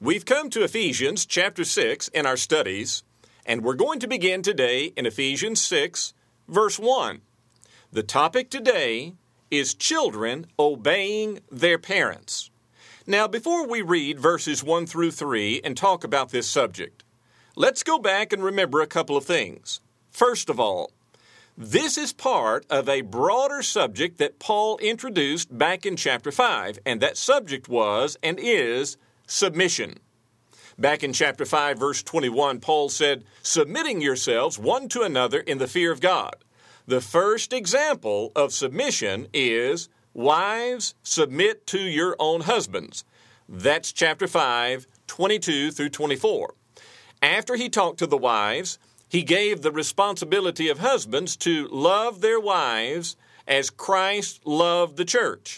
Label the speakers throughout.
Speaker 1: We've come to Ephesians chapter 6 in our studies, and we're going to begin today in Ephesians 6, verse 1. The topic today is children obeying their parents. Now, before we read verses 1 through 3 and talk about this subject, let's go back and remember a couple of things. First of all, this is part of a broader subject that Paul introduced back in chapter 5, and that subject was and is submission. Back in chapter 5, verse 21, Paul said, "Submitting yourselves one to another in the fear of God." The first example of submission is, "Wives, submit to your own husbands." That's chapter 5, 22 through 24. After he talked to the wives, he gave the responsibility of husbands to love their wives as Christ loved the church.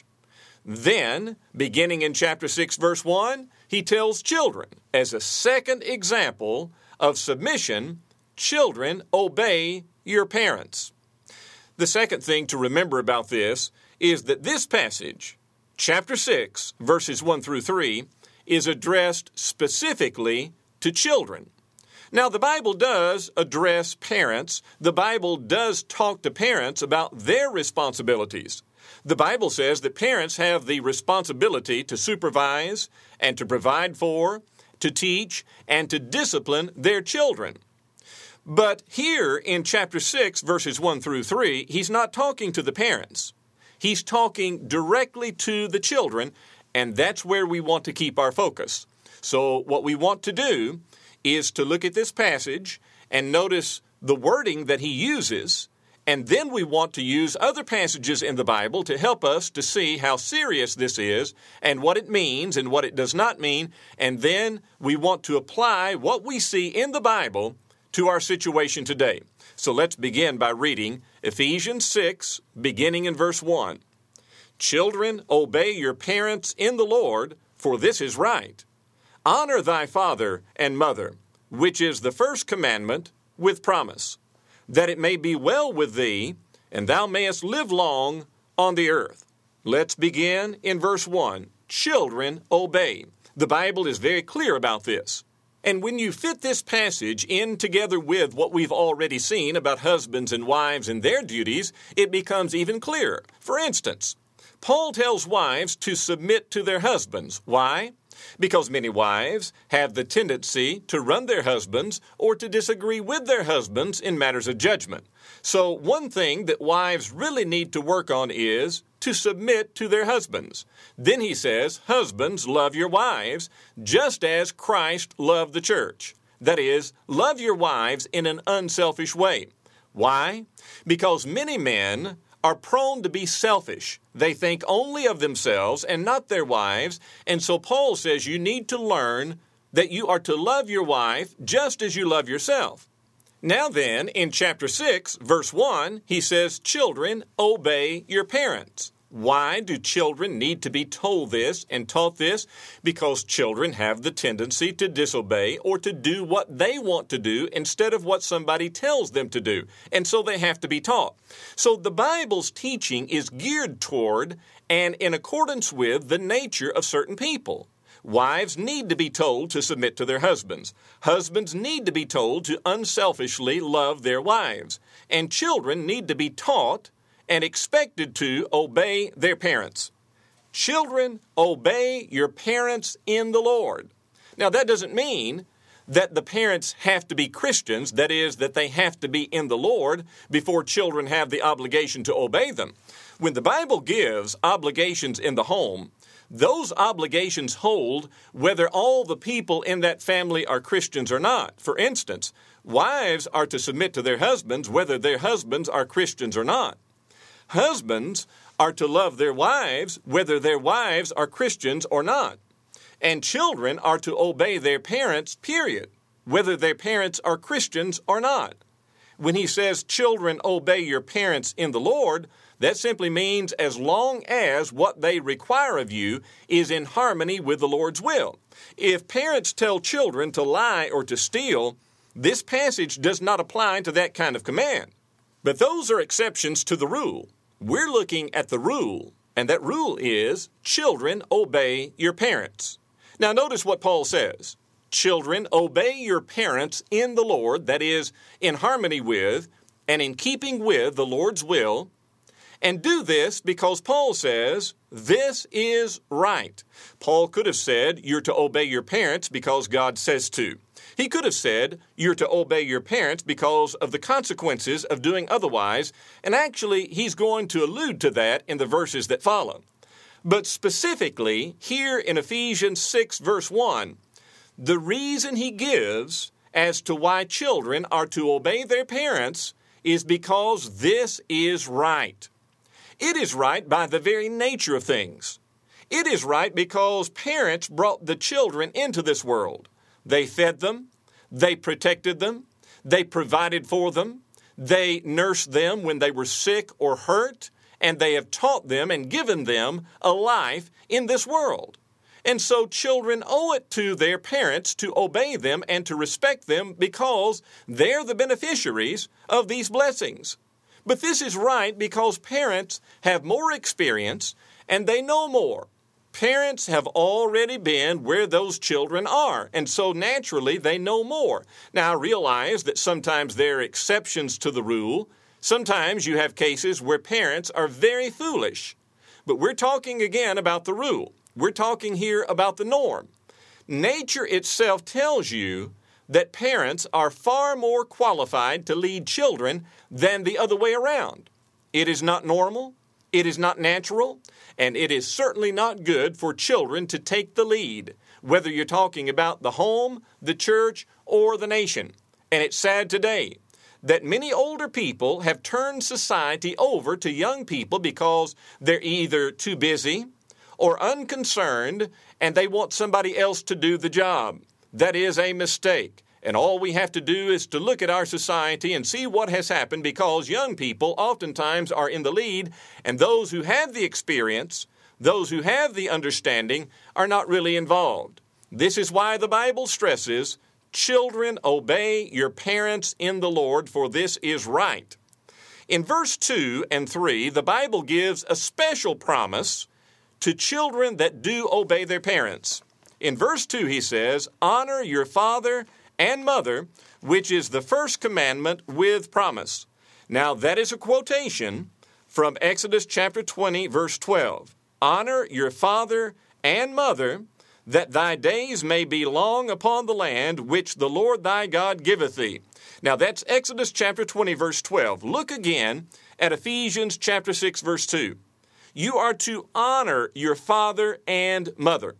Speaker 1: Then, beginning in chapter 6, verse 1, he tells children, as a second example of submission, children, obey your parents. The second thing to remember about this is that this passage, chapter 6, verses 1 through 3, is addressed specifically to children. Now, the Bible does address parents. The Bible does talk to parents about their responsibilities. The Bible says that parents have the responsibility to supervise and to provide for, to teach, and to discipline their children. But here in chapter 6, verses 1 through 3, he's not talking to the parents. He's talking directly to the children, and that's where we want to keep our focus. So what we want to do is to look at this passage and notice the wording that he uses, and then we want to use other passages in the Bible to help us to see how serious this is and what it means and what it does not mean, and then we want to apply what we see in the Bible to our situation today. So let's begin by reading Ephesians 6, beginning in verse 1. "Children, obey your parents in the Lord, for this is right. Honor thy father and mother, which is the first commandment with promise, that it may be well with thee, and thou mayest live long on the earth." Let's begin in verse 1. Children, obey. The Bible is very clear about this. And when you fit this passage in together with what we've already seen about husbands and wives and their duties, it becomes even clearer. For instance, Paul tells wives to submit to their husbands. Why? Because many wives have the tendency to run their husbands or to disagree with their husbands in matters of judgment. So one thing that wives really need to work on is to submit to their husbands. Then he says, "Husbands, love your wives, just as Christ loved the church." That is, love your wives in an unselfish way. Why? Because many men are prone to be selfish. They think only of themselves and not their wives, and so Paul says you need to learn that you are to love your wife just as you love yourself. Now then, in chapter 6, verse 1, he says, "Children, obey your parents." Why do children need to be told this and taught this? Because children have the tendency to disobey or to do what they want to do instead of what somebody tells them to do. And so they have to be taught. So the Bible's teaching is geared toward and in accordance with the nature of certain people. Wives need to be told to submit to their husbands. Husbands need to be told to unselfishly love their wives. And children need to be taught and expected to obey their parents. Children, obey your parents in the Lord. Now, that doesn't mean that the parents have to be Christians, that is, that they have to be in the Lord before children have the obligation to obey them. When the Bible gives obligations in the home, those obligations hold whether all the people in that family are Christians or not. For instance, wives are to submit to their husbands whether their husbands are Christians or not. Husbands are to love their wives whether their wives are Christians or not. And children are to obey their parents, period, whether their parents are Christians or not. When he says, "Children, obey your parents in the Lord," that simply means as long as what they require of you is in harmony with the Lord's will. If parents tell children to lie or to steal, this passage does not apply to that kind of command. But those are exceptions to the rule. We're looking at the rule, and that rule is children obey your parents. Now notice what Paul says. Children, obey your parents in the Lord, that is, in harmony with and in keeping with the Lord's will, and do this because Paul says this is right. Paul could have said you're to obey your parents because God says to. He could have said you're to obey your parents because of the consequences of doing otherwise, and actually he's going to allude to that in the verses that follow. But specifically, here in Ephesians 6 verse 1, the reason he gives as to why children are to obey their parents is because this is right. It is right by the very nature of things. It is right because parents brought the children into this world. They fed them, they protected them, they provided for them, they nursed them when they were sick or hurt, and they have taught them and given them a life in this world. And so children owe it to their parents to obey them and to respect them because they're the beneficiaries of these blessings. But this is right because parents have more experience and they know more. Parents have already been where those children are, and so naturally they know more. Now, I realize that sometimes there are exceptions to the rule. Sometimes you have cases where parents are very foolish. But we're talking again about the rule. We're talking here about the norm. Nature itself tells you that parents are far more qualified to lead children than the other way around. It is not normal, it is not natural, and it is certainly not good for children to take the lead, whether you're talking about the home, the church, or the nation. And it's sad today that many older people have turned society over to young people because they're either too busy or unconcerned and they want somebody else to do the job. That is a mistake. And all we have to do is to look at our society and see what has happened because young people oftentimes are in the lead, and those who have the experience, those who have the understanding, are not really involved. This is why the Bible stresses, children, obey your parents in the Lord, for this is right. In verse 2 and 3, the Bible gives a special promise to children that do obey their parents. In verse 2, he says, honor your father and mother, which is the first commandment with promise. Now, that is a quotation from Exodus chapter 20, verse 12. Honor your father and mother, that thy days may be long upon the land which the Lord thy God giveth thee. Now, that's Exodus chapter 20, verse 12. Look again at Ephesians chapter 6, verse 2. You are to honor your father and mother.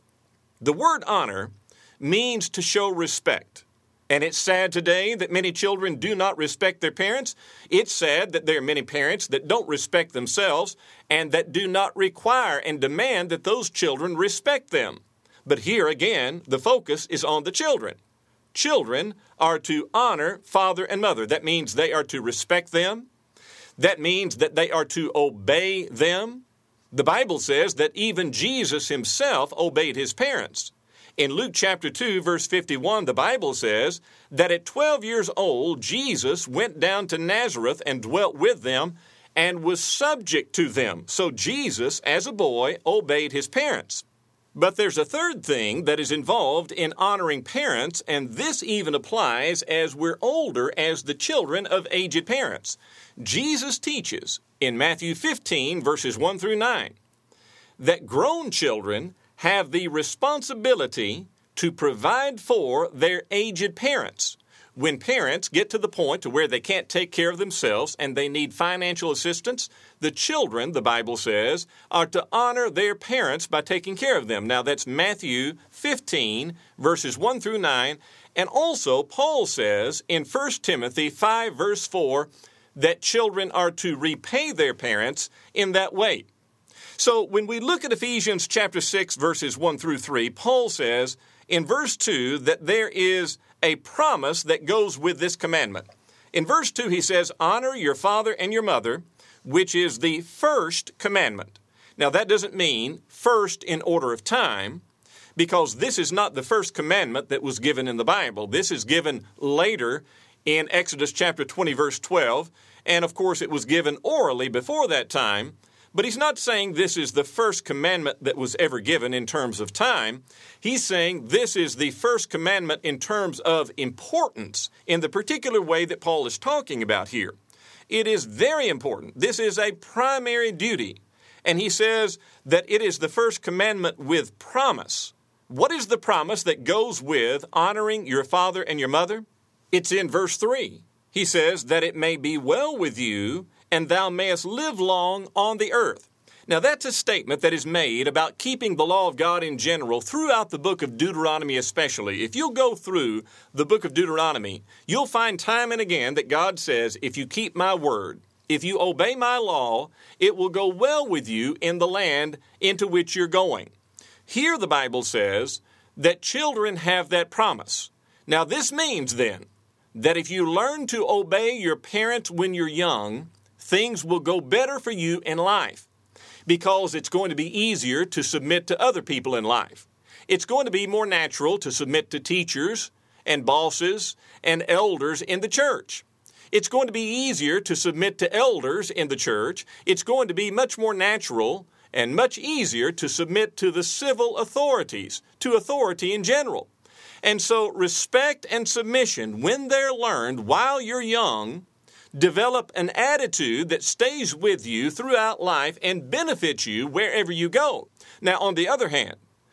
Speaker 1: The word honor means to show respect. And it's sad today that many children do not respect their parents. It's sad that there are many parents that don't respect themselves and that do not require and demand that those children respect them. But here again, the focus is on the children. Children are to honor father and mother. That means they are to respect them. That means that they are to obey them. The Bible says that even Jesus himself obeyed his parents. In Luke chapter 2, verse 51, the Bible says that at 12 years old, Jesus went down to Nazareth and dwelt with them and was subject to them. So Jesus, as a boy, obeyed his parents. But there's a third thing that is involved in honoring parents, and this even applies as we're older as the children of aged parents. Jesus teaches in Matthew 15, verses 1 through 9, that grown children have the responsibility to provide for their aged parents. When parents get to the point to where they can't take care of themselves and they need financial assistance, the children, the Bible says, are to honor their parents by taking care of them. Now that's Matthew 15, verses 1 through 9. And also Paul says in 1 Timothy 5, verse 4, that children are to repay their parents in that way. So when we look at Ephesians chapter 6, verses 1 through 3, Paul says in verse 2 that there is a promise that goes with this commandment. In verse 2, he says, honor your father and your mother, which is the first commandment. Now, that doesn't mean first in order of time, because this is not the first commandment that was given in the Bible. This is given later in Exodus chapter 20, verse 12, and of course it was given orally before that time. But he's not saying this is the first commandment that was ever given in terms of time. He's saying this is the first commandment in terms of importance in the particular way that Paul is talking about here. It is very important. This is a primary duty. And he says that it is the first commandment with promise. What is the promise that goes with honoring your father and your mother? It's in verse 3. He says that it may be well with you and thou mayest live long on the earth. Now that's a statement that is made about keeping the law of God in general throughout the book of Deuteronomy especially. If you'll go through the book of Deuteronomy, you'll find time and again that God says, if you keep my word, if you obey my law, it will go well with you in the land into which you're going. Here the Bible says that children have that promise. Now this means then that if you learn to obey your parents when you're young, things will go better for you in life because it's going to be easier to submit to other people in life. It's going to be more natural to submit to teachers and bosses and elders in the church. It's going to be easier to submit to elders in the church. It's going to be much more natural and much easier to submit to the civil authorities, to authority in general. And so respect and submission, when they're learned while you're young, develop an attitude that stays with you throughout life and benefits you wherever you go. Now, on the other hand,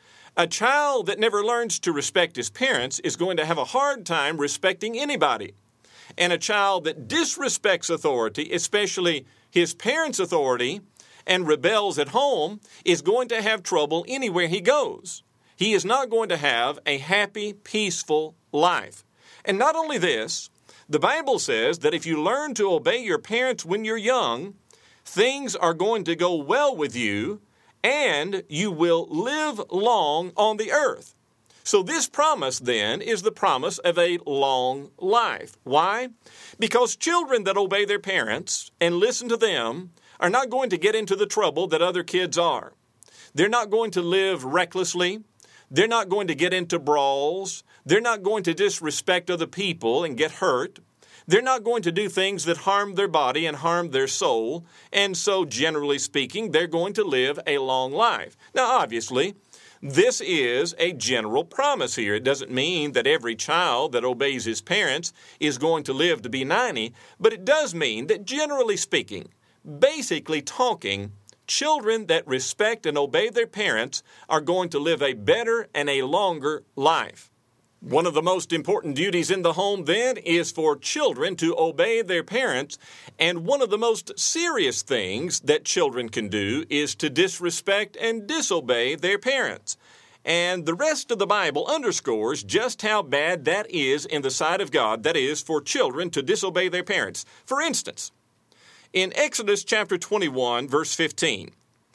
Speaker 1: a child that never learns to respect his parents is going to have a hard time respecting anybody. And a child that disrespects authority, especially his parents' authority, and rebels at home, is going to have trouble anywhere he goes. He is not going to have a happy, peaceful life. And not only this, the Bible says that if you learn to obey your parents when you're young, things are going to go well with you, and you will live long on the earth. So this promise then is the promise of a long life. Why? Because children that obey their parents and listen to them are not going to get into the trouble that other kids are. They're not going to live recklessly. They're not going to get into brawls. They're not going to disrespect other people and get hurt. They're not going to do things that harm their body and harm their soul. And so, generally speaking, they're going to live a long life. Now, obviously, this is a general promise here. It doesn't mean that every child that obeys his parents is going to live to be 90, but it does mean that, generally speaking, basically talking, children that respect and obey their parents are going to live a better and a longer life. One of the most important duties in the home, then, is for children to obey their parents, and one of the most serious things that children can do is to disrespect and disobey their parents. And the rest of the Bible underscores just how bad that is in the sight of God, that is, for children to disobey their parents. For instance, in Exodus chapter 21, verse 15,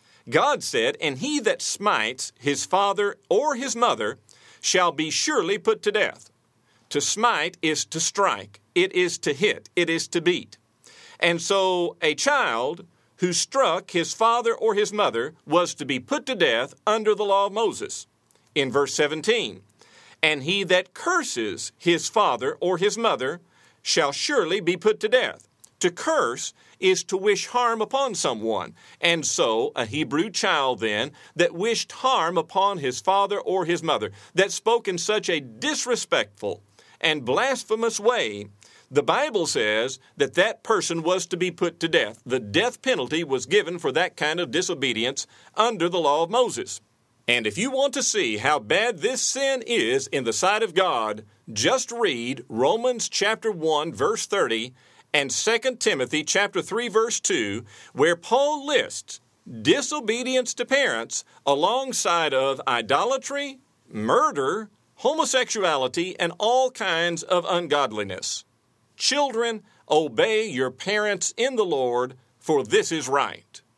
Speaker 1: God said, "And he that smites his father or his mother shall be surely put to death." To smite is to strike. It is to hit. It is to beat. And so a child who struck his father or his mother was to be put to death under the law of Moses. In verse 17, "And he that curses his father or his mother shall surely be put to death." To curse is to wish harm upon someone. And so a Hebrew child then that wished harm upon his father or his mother, that spoke in such a disrespectful and blasphemous way, the Bible says that that person was to be put to death. The death penalty was given for that kind of disobedience under the law of Moses. And if you want to see how bad this sin is in the sight of God, just read Romans chapter 1, verse 30, and 2 Timothy chapter 3, verse 2, where Paul lists disobedience to parents alongside of idolatry, murder, homosexuality, and all kinds of ungodliness. Children, obey your parents in the Lord, for this is right.